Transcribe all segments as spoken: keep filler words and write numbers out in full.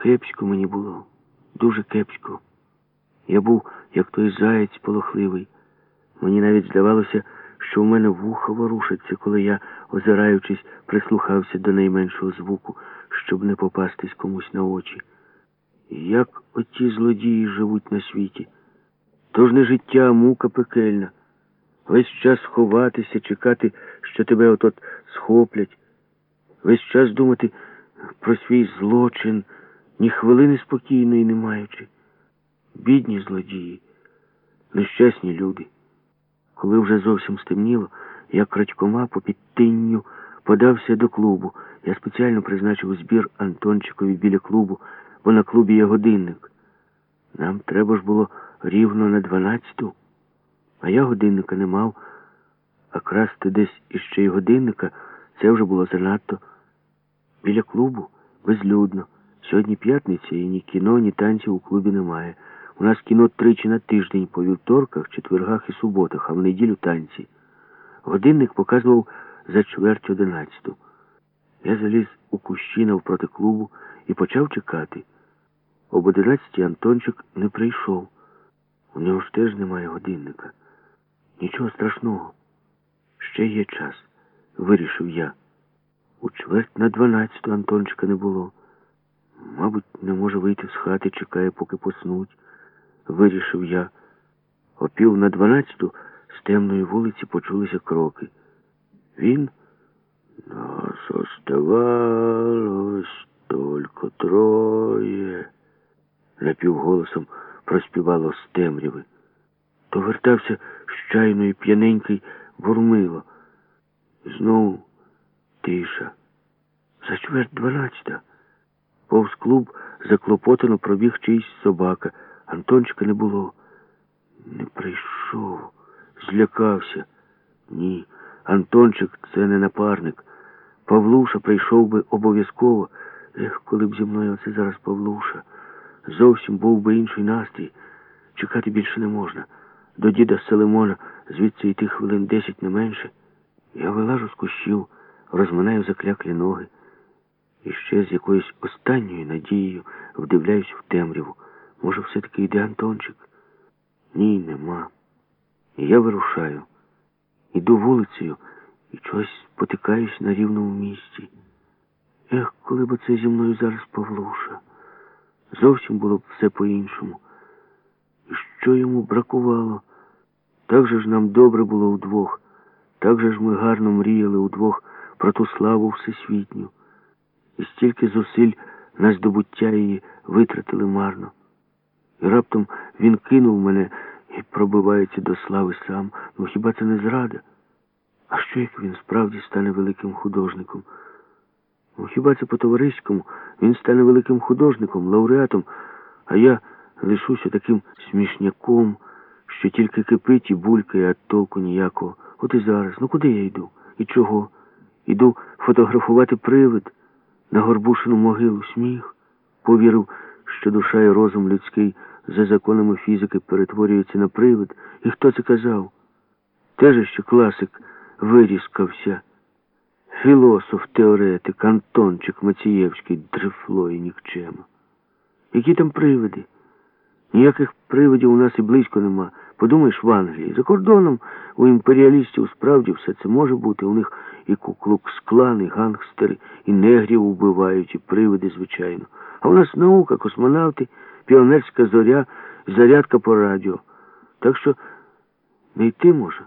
Кепсько мені було, дуже кепсько. Я був, як той заєць полохливий. Мені навіть здавалося, що в мене вуха ворушаться, коли я, озираючись, прислухався до найменшого звуку, щоб не попастись комусь на очі. Як оті злодії живуть на світі? То ж не життя, а мука пекельна. Весь час ховатися, чекати, що тебе от-от схоплять. Весь час думати про свій злочин, ні хвилини спокійної не маючи. Бідні злодії, нещасні люди. Коли вже зовсім стемніло, я крадькома по підтинню подався до клубу. Я спеціально призначив збір Антончикові біля клубу, бо на клубі є годинник. Нам треба ж було рівно на дванадцяту, а я годинника не мав, а красти десь іще й годинника — це вже було занадто. Біля клубу безлюдно. Сьогодні п'ятниця, і ні кіно, ні танців у клубі немає. У нас кіно тричі на тиждень, по вівторках, четвергах і суботах, а в неділю танці. Годинник показував за чверть одинадцяту. Я заліз у кущі навпроти клубу і почав чекати. Об одинадцятій Антончик не прийшов. У нього ж теж немає годинника. Нічого страшного. Ще є час, вирішив я. У чверть на дванадцяту Антончика не було. Мабуть, не може вийти з хати, чекає, поки поснуть. Вирішив я. О пів на дванадцяту з темної вулиці почулися кроки. Він... Нас оставалось только троє. Напівголосом проспівало з темряви. То вертався з чайної п'яненький Бурмило. Знову тиша. За чверть дванадцята. Повз клуб заклопотано пробіг чийсь собака. Антончика не було. Не прийшов. Злякався. Ні, Антончик — це не напарник. Павлуша прийшов би обов'язково. Ех, коли б зі мною оце зараз Павлуша. Зовсім був би інший настрій. Чекати більше не можна. До діда Селимона звідси йти хвилин десять, не менше. Я вилажу з кущів, розминаю закляклі ноги. І ще з якоюсь останньою надією вдивляюсь в темряву. Може, все-таки йде Антончик? Ні, нема. І я вирушаю. Іду вулицею і чогось потикаюсь на рівному місці. Ех, коли б це зі мною зараз Павлуша. Зовсім було б все по-іншому. І що йому бракувало? Так же ж нам добре було удвох. Так же ж ми гарно мріяли удвох про ту славу всесвітню. І стільки зусиль на здобуття її витратили марно. І раптом він кинув мене і пробивається до слави сам. Ну хіба це не зрада? А що, як він справді стане великим художником? Ну хіба це по-товариському? Він стане великим художником, лауреатом, а я лишуся таким смішняком, що тільки кипить і булькає, а толку ніякого. От і зараз. Ну куди я йду? І чого? Іду фотографувати привид, на горбушину могилу. Сміх. Повірив, що душа і розум людський за законами фізики перетворюються на привид. І хто це казав? Теж ще класик вирізкався. Філософ, теоретик, Антончик Мацієвський, дрифло і нікчема. Які там привиди? Ніяких привидів у нас і близько нема. Подумаєш, в Англії. За кордоном у імперіалістів справді все це може бути. У них і куклукс-клан, і гангстери, і негрів вбивають, і привиди, звичайно. А у нас наука, космонавти, піонерська зоря, зарядка по радіо. Так що не йти може.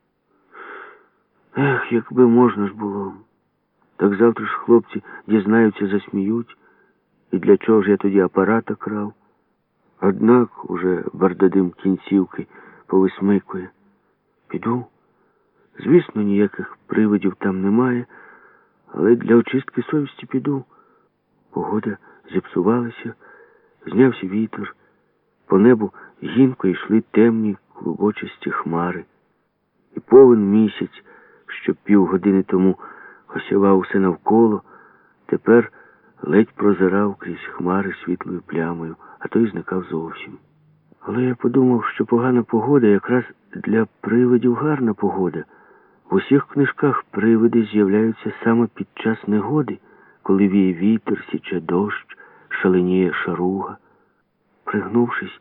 Ех, якби можна ж було. Так завтра ж хлопці дізнаються, засміють. І для чого ж я тоді апарата крав? Однак уже бардадим кінцівки повисмикує. Піду. Звісно, ніяких привидів там немає, але для очистки совісті піду. Погода зіпсувалася, знявся вітер. По небу гінко йшли темні клубочисті хмари. І повен місяць, що півгодини тому осявав усе навколо, тепер ледь прозирав крізь хмари світлою плямою, а то й зникав зовсім. Але я подумав, що погана погода якраз для привидів гарна погода. В усіх книжках привиди з'являються саме під час негоди, коли віє вітер, січе дощ, шаленіє шаруга. Пригнувшись,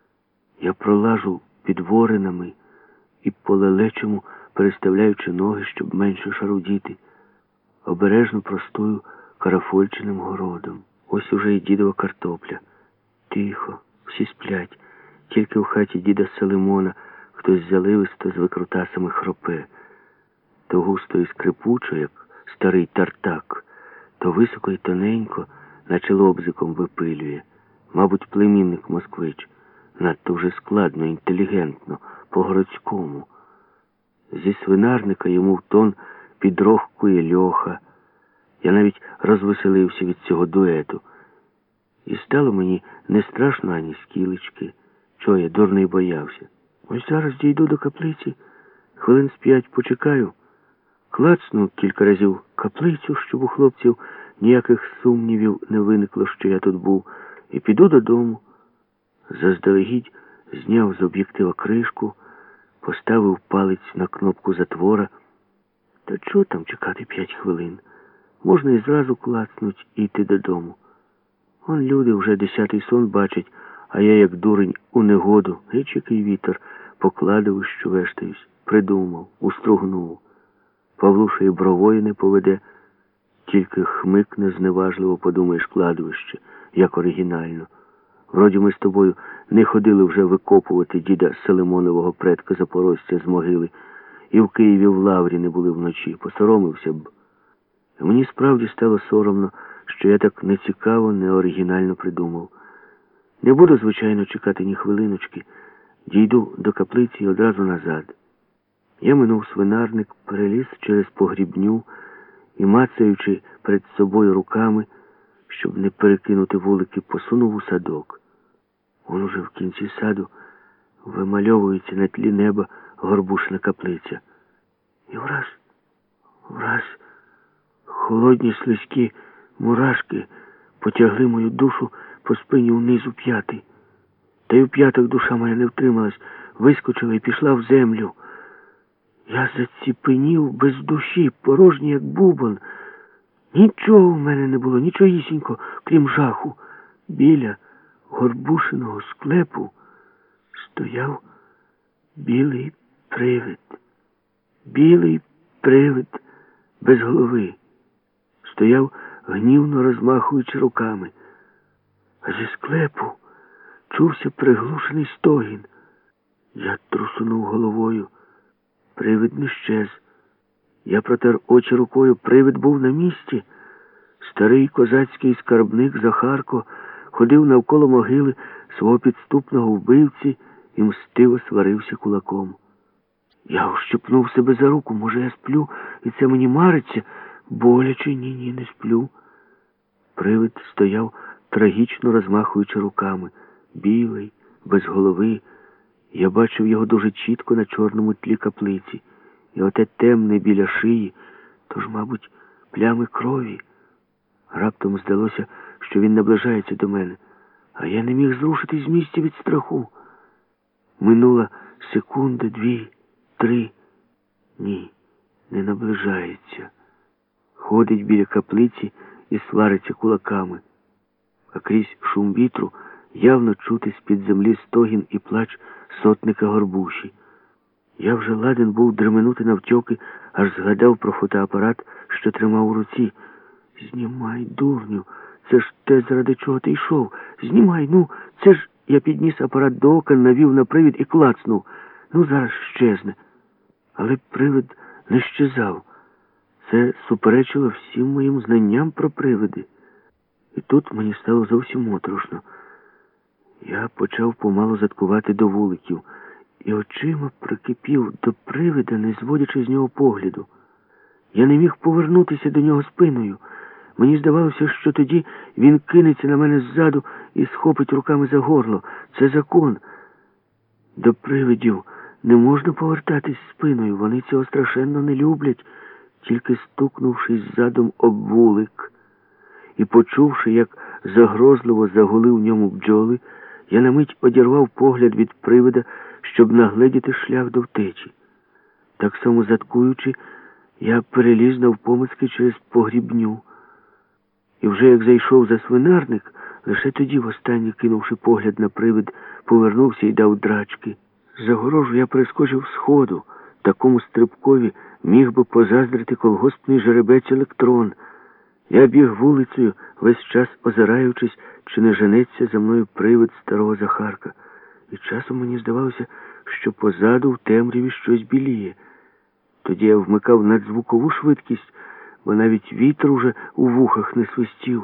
я пролажу під воринами і по лелечому, переставляючи ноги, щоб менше шарудіти, обережно простую Карафольчиним городом. Ось уже і дідова картопля. Тихо, всі сплять. Тільки в хаті діда Селимона хтось заливисто з викрутасами хропе. То густо і скрипучо, як старий тартак, то високо і тоненько, наче лобзиком випилює. Мабуть, племінник москвич. Надто вже складно, інтелігентно, по-городському. Зі свинарника йому в тон підрохкує Льоха. Я навіть розвеселився від цього дуету. І стало мені не страшно ані скілечки. Чого я дурний боявся. Ось зараз дійду до каплиці, хвилин з п'ять почекаю, клацну кілька разів каплицю, щоб у хлопців ніяких сумнівів не виникло, що я тут був, і піду додому. Заздалегідь зняв з об'єктива кришку, поставив палець на кнопку затвора. Та чого там чекати п'ять хвилин? Можна і зразу клацнуть і йти додому. Он люди вже десятий сон бачать, а я, як дурень, у негоду, геч який вітер, по кладовищу вештаюсь, придумав, устругнув. Павлуша і бровою не поведе, тільки хмикне зневажливо, подумаєш, кладовище, як оригінально. Вроді ми з тобою не ходили вже викопувати діда Селимонового предка запорожця з могили, і в Києві в лаврі не були вночі, посоромився б. Мені справді стало соромно, що я так нецікаво, неоригінально придумав. Не буду, звичайно, чекати ні хвилиночки. Дійду до каплиці і одразу назад. Я минув свинарник, переліз через погрібню і, мацаючи перед собою руками, щоб не перекинути вулики, посунув у садок. Он уже в кінці саду вимальовується на тлі неба горбушна каплиця. І враз, враз, холодні слизькі мурашки потягли мою душу по спині вниз у п'яти. Та й у п'ятах душа моя не втрималась, вискочила і пішла в землю. Я заціпенів без душі, порожній, як бубон. Нічого в мене не було, нічогісінько, крім жаху. Біля горбушиного склепу стояв білий привид. Білий привид без голови. Стояв, гнівно розмахуючи руками. А зі склепу чувся приглушений стогін. Я трусунув головою. Привид не щез. Я протер очі рукою. Привид був на місці. Старий козацький скарбник Захарко ходив навколо могили свого підступного вбивці і мстиво сварився кулаком. Я ущипнув себе за руку. Може, я сплю, і це мені мариться? Боляче, ні-ні, не сплю. Привид стояв, трагічно розмахуючи руками. Білий, без голови. Я бачив його дуже чітко на чорному тлі каплиці. І оте темне біля шиї, тож, мабуть, плями крові. Раптом здалося, що він наближається до мене, а я не міг зрушитись з місця від страху. Минула секунда, дві, три. Ні, не наближається. Ходить біля каплиці і свариться кулаками. А крізь шум вітру явно чути з-під землі стогін і плач сотника Горбуші. Я вже ладен був дременути навтьоки, аж згадав про фотоапарат, що тримав у руці. «Знімай, дурню, це ж те, заради чого ти йшов. Знімай, ну, це ж...» Я підніс апарат до ока, навів на привид і клацнув. Ну, зараз щезне. Але привид не щезав. Це суперечило всім моїм знанням про привиди. І тут мені стало зовсім моторошно. Я почав помалу заткувати до вуликів і очима прикипів до привида, не зводячи з нього погляду. Я не міг повернутися до нього спиною. Мені здавалося, що тоді він кинеться на мене ззаду і схопить руками за горло. Це закон. До привидів не можна повертатись спиною. Вони цього страшенно не люблять. Тільки стукнувшись задом об вулик і почувши, як загрозливо загули в ньому бджоли, я на мить одірвав погляд від привида, щоб нагледіти шлях до втечі. Так само заткуючи, я переліз навпомацьки через погрібню. І вже як зайшов за свинарник, Лише тоді, востаннє кинувши погляд на привид, повернувся і дав драчки. З загорожу я перескочив сходу. Такому стрибкові міг би позаздрити колгоспний жеребець Електрон. Я біг вулицею, весь час озираючись, чи не женеться за мною привид старого Захарка. І часом мені здавалося, що позаду в темряві щось біліє. Тоді я вмикав надзвукову швидкість, бо навіть вітер уже у вухах не свистів.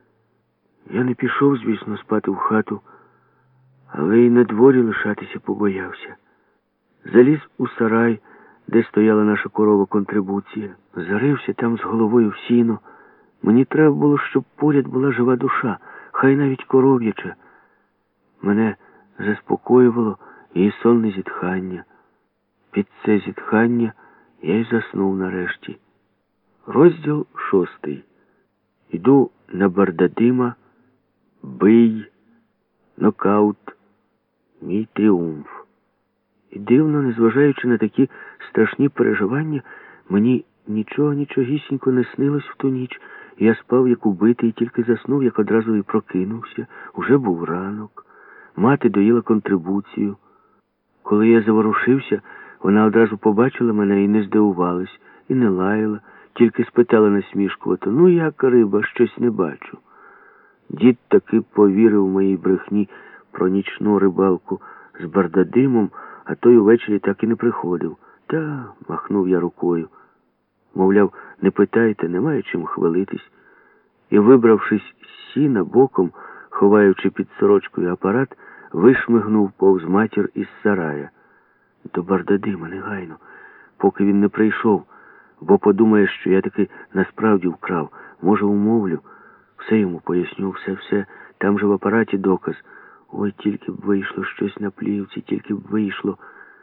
Я не пішов, звісно, спати в хату, але й на дворі лишатися побоявся. Заліз у сарай, де стояла наша корова контрибуція. Зарився там з головою в сіно. Мені треба було, щоб поряд була жива душа, хай навіть коров'яча. Мене заспокоювало її сонне зітхання. Під це зітхання я й заснув нарешті. Розділ шостий. Іду на Бардадима, бий, нокаут, мій тріумф. І дивно, незважаючи на такі страшні переживання, мені нічого нічогісінько не снилось в ту ніч. Я спав, як убитий, тільки заснув, як одразу і прокинувся. Уже був ранок. Мати доїла контрибуцію. Коли я заворушився, вона одразу побачила мене і не здивувалась, і не лаяла, тільки спитала насмішкувато: «Ну як, риба, щось не бачу». Дід таки повірив моїй брехні про нічну рибалку з Бардадимом, а той увечері так і не приходив. Та, махнув я рукою. Мовляв, не питайте, немає чим хвалитись. І, вибравшись з сіна боком, ховаючи під сорочкою апарат, вишмигнув повз матір із сарая. До Бардадима негайно, поки він не прийшов, бо подумає, що я таки насправді вкрав. Може, умовлю, все йому поясню, все-все, там же в апараті доказ. Ой, тільки б вийшло щось на плівці, тільки б вийшло.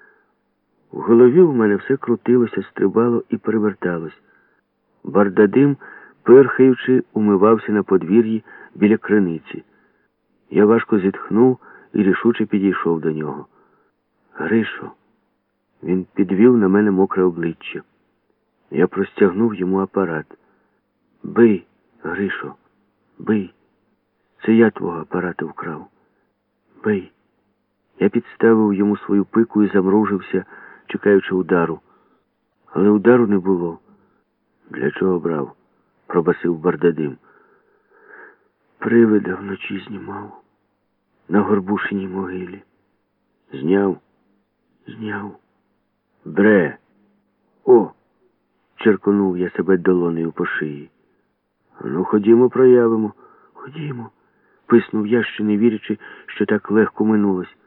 В голові у мене все крутилося, стрибало і переверталось. Бардадим, пирхаючи, умивався на подвір'ї біля криниці. Я важко зітхнув і рішуче підійшов до нього. «Гришо!» Він підвів на мене мокре обличчя. Я простягнув йому апарат. «Бий, Гришо, бий! Це я твого апарата вкрав. Бий!» Я підставив йому свою пику і замружився, чекаючи удару. Але удару не було. «Для чого брав?» — пробасив Бардадим. «Привида вночі знімав. На Горбушиній могилі». «Зняв?» «Зняв». «Бре!» «О!» — черконув я себе долонею по шиї. «Ну, ходімо, проявимо». «Ходімо», — писнув я, ще не вірячи, що так легко минулось.